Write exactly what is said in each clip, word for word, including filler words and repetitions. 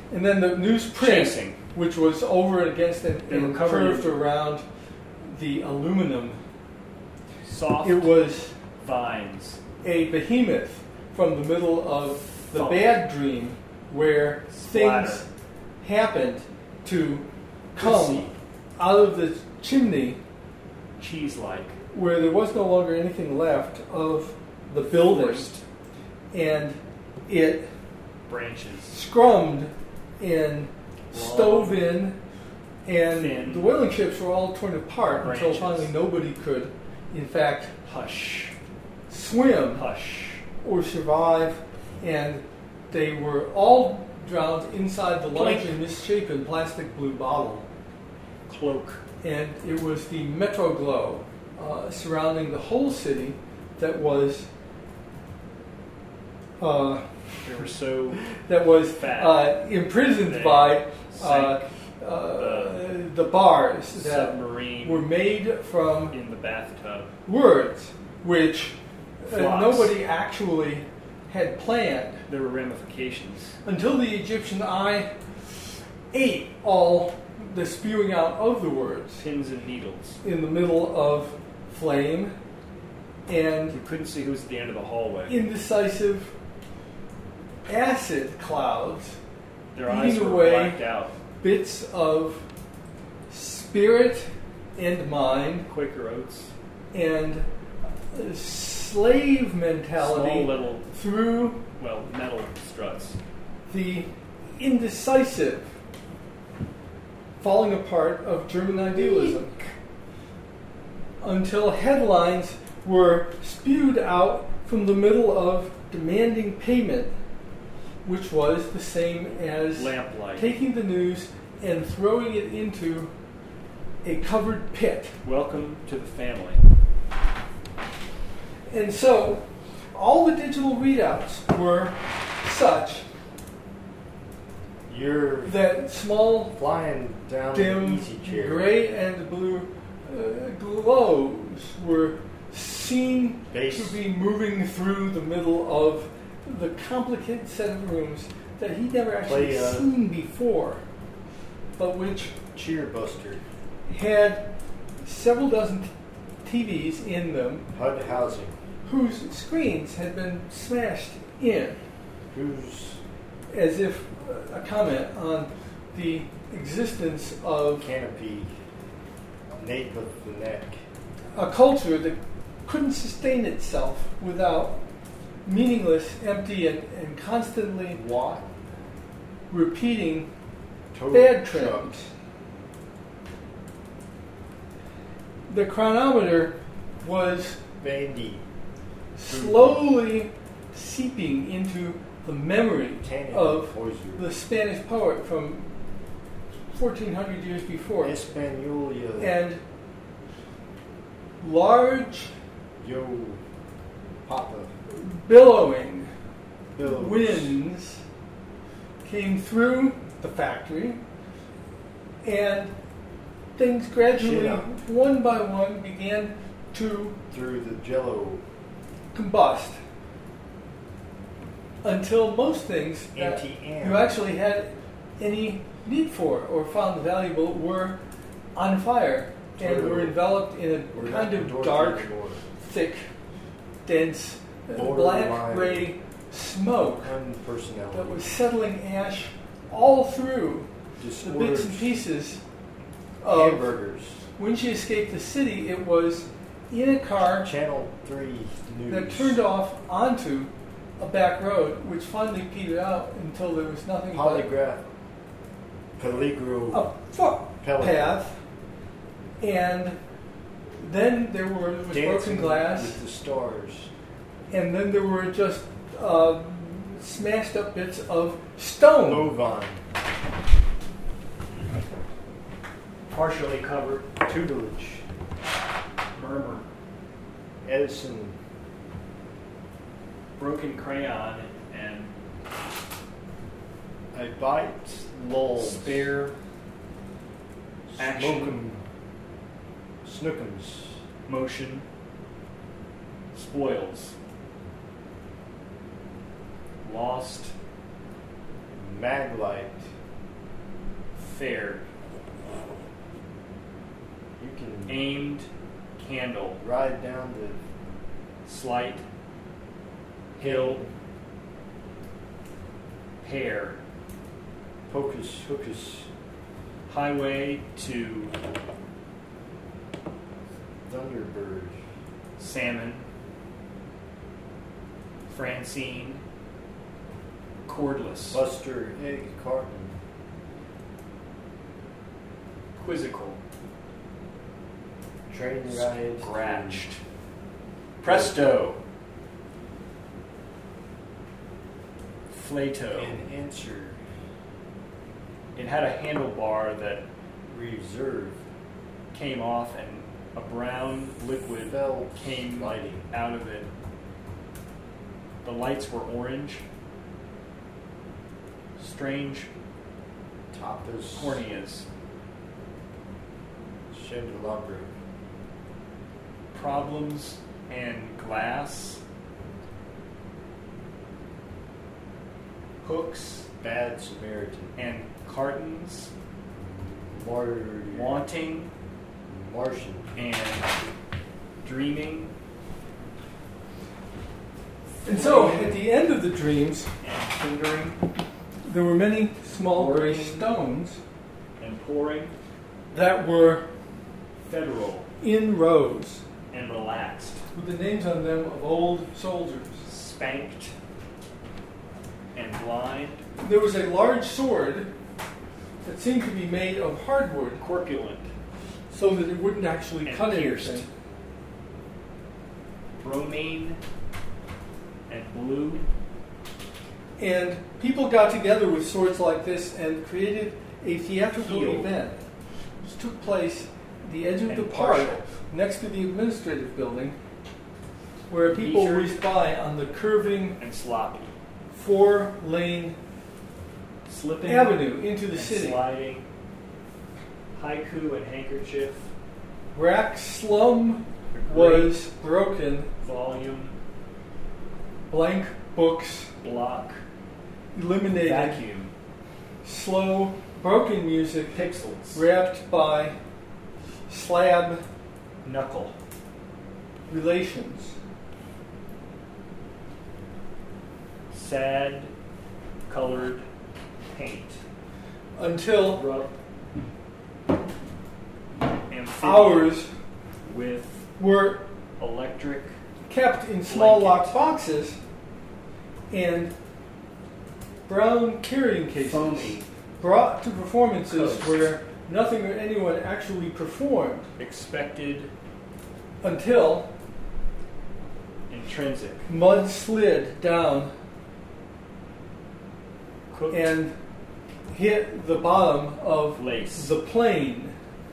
And then the newsprint, Chasing. which was over against and, They were and covered curved in- around the aluminum. Soft It was vines. a behemoth from the middle of the Thump. bad dream where Splatter. things happened to Pussy. come out of the chimney Cheese-like. where there was no longer anything left of the building, Forced and it branches. scrummed and Long, stove in, and thin the whaling ships were all torn apart until branches. finally nobody could, in fact, Hush. swim Hush. or survive, and they were all drowned inside the largely misshapen plastic blue bottle. Cloak. And it was the metro glow uh, surrounding the whole city that was uh, They were so that was Fat. uh, imprisoned They by uh, sank uh, the bars that submarine were made from in the bathtub. words which uh, Flops. nobody actually had planned There were ramifications. until the Egyptian eye ate all the spewing out of the words Pins and needles. in the middle of flame and You couldn't see who was at the end of the hallway. indecisive acid clouds, Their eyes eating were away blacked out. bits of spirit and mind Quaker Oats. and uh, slave mentality Small little, through well, metal struts. the indecisive falling apart of German idealism until headlines were spewed out from the middle of demanding payment, which was the same as Lamplight. taking the news and throwing it into a covered pit. Welcome to the family. And so all the digital readouts were such You're that small, flying down dim, the easy chair. gray and blue uh, glows were seen Base. to be moving through the middle of the complicated set of rooms that he'd never actually Play, uh, seen before, but which Cheer Buster. had several dozen T Vs in them H U D housing. whose screens had been smashed in, Who's as if uh, a comment on the existence of canopy? Nape of the neck. a culture that couldn't sustain itself without meaningless, empty, and, and constantly What? repeating Tow bad truck. trends. The chronometer was Bandy. slowly seeping into the memory Tannin of Poiser. the Spanish poet from fourteen hundred years before. Españolia. And large, Yo. Papa. billowing Billows. winds came through the factory, and things gradually, Yeah. one by one, began to Through the jello. combust until most things that Anti-am. you actually had any need for or found valuable were on fire and Totally. were enveloped in a We're kind not of Dorothy dark, anymore. thick, dense, uh, Borderline. black-gray smoke Unpersonality. that was settling ash all through the Disordered bits and pieces of hamburgers. when she escaped the city. It was in a car Channel three News. that turned off onto a back road, which finally petered out until there was nothing Polygraph. Peligro. but a footpath, and then there were was Dancing broken glass, with the stars. and then there were just uh, smashed up bits of stone. Move on. Partially covered. Tutelage. Murmur. Edison. Broken crayon and I bite. Lulls. spare action, Smokem. Snookums. motion, spoils. Lost. Maglite. fair. You can Aimed candle. ride down the Slight. Hill. Pear. Hocus Hocus Highway to Thunderbird. Salmon. Francine. Cordless. Buster Egg Carton. Quizzical. Train ride. Scratched. Presto. Flato. And answer. It had a handlebar that Reserve. came off and a brown liquid Bell came lighting. out of it. The lights were orange. Strange Tapas. corneas. Chandelabra. Problems and glass. Hooks Bad Samaritan. and cartons. Mar- Wanting Martian. and dreaming And so, at the end of the dreams, and fingering there were many small gray Pouring. stones and pouring. that were Federal in rows and relaxed. with the names on them of old soldiers. Spanked and blind. There was a large sword that seemed to be made of hardwood Corpulent so that it wouldn't actually and cut pierced. anything. Bromine and blue. And people got together with swords like this and created a theatrical Heel. event, which took place at the edge of And the park partial. next to the administrative building, where people Featured. whizzed by on the curving And sloppy. four-lane Slipping avenue into the and city. sliding. Haiku and handkerchief. Rack slum A great was broken. volume. Blank books Block. eliminated. Vacuum. Slow, broken music Pixels. wrapped by slab Knuckle. relations. Sad colored paint. Until Rub. Amphibian hours with were electric kept in small Blanket. locked boxes and brown carrying cases foamy brought to performances Coast. where nothing or anyone actually performed expected until intrinsic mud slid down cooked and hit the bottom of lace. the plane.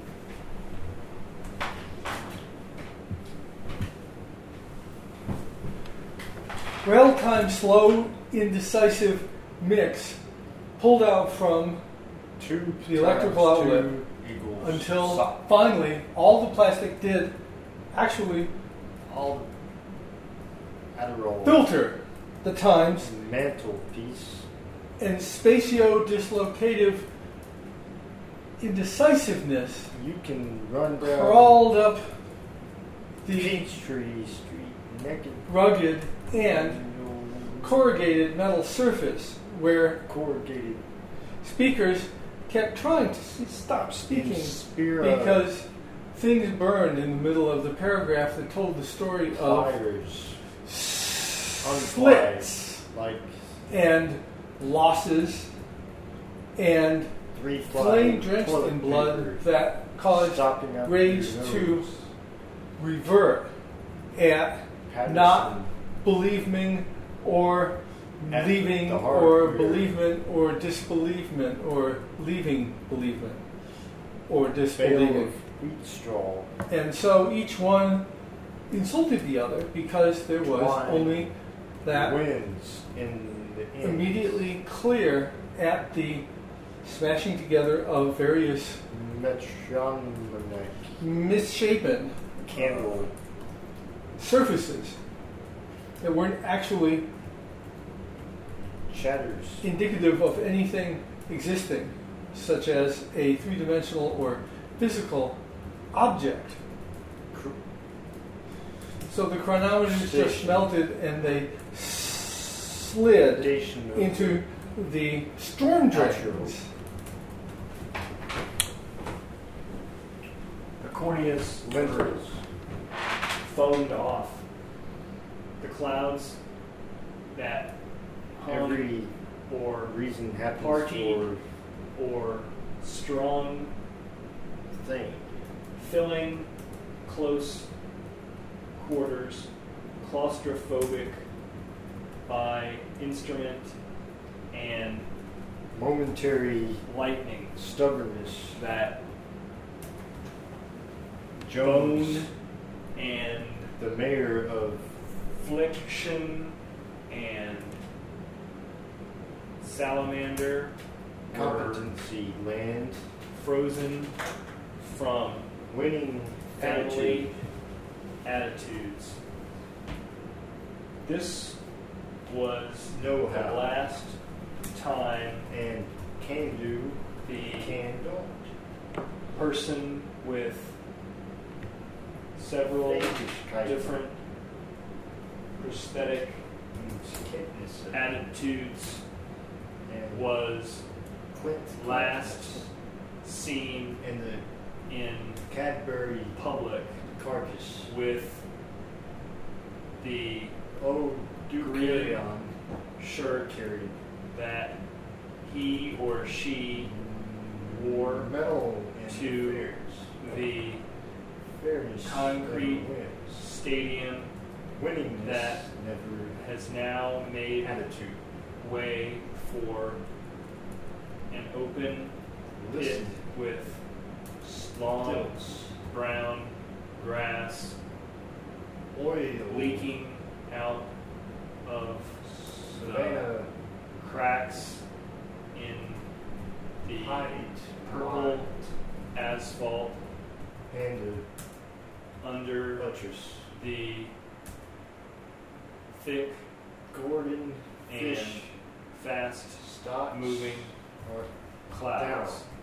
Rail-time slow, indecisive mix pulled out from Two The electrical times outlet two equals until stop. finally all the plastic did actually All Adderall. filter the times Mantelpiece. and spatio-dislocative indecisiveness You can run down crawled up the Peachtree Street naked rugged and corrugated metal surface where corrugated speakers kept trying to s- stop speaking Inspira because things burned in the middle of the paragraph that told the story of fires slits like and losses and three flame flying drenched toilet in blood paper that caused stopping up rage your to nose. revert at Patterson. not believing or At leaving the or hardware. believement or disbelievement or leaving believement or Bale disbelieving. of wheat straw. And so each one insulted the other because there was Why? only that Wins in the end. immediately clear at the smashing together of various Metronomic misshapen candle. surfaces that weren't actually Shatters. indicative of anything existing. such as a three-dimensional or physical object. So the chronometers just Station. melted and they slid Station of into the storm Natural. drains. Acorneus Lenses. phoned off the clouds that hung Every or reason happens Party. for or strong, thing. filling close quarters, claustrophobic by instrument and Momentary lightning stubbornness. that Jones, bone and the mayor of Fliction and Salamander were competency land, frozen from winning family attitude, attitudes. This was the know-how, last time and can do, the can don't. person with several Fähigkeiten different prosthetic und Kenntnisse attitudes and was Clint last seen in the in Cadbury public carcass. with the Oh, do Green carry on. shirt Carry that he or she wore metal and to fairness. the Fairness concrete never wins. stadium Winningness that never has now made attitude. way for an open pit Listen, with long stilts, brown grass oil, leaking out of Savannah, cracks in the height, purple asphalt and under the buttress. the thick Gordon and Fish fast stocks moving are clouds. down.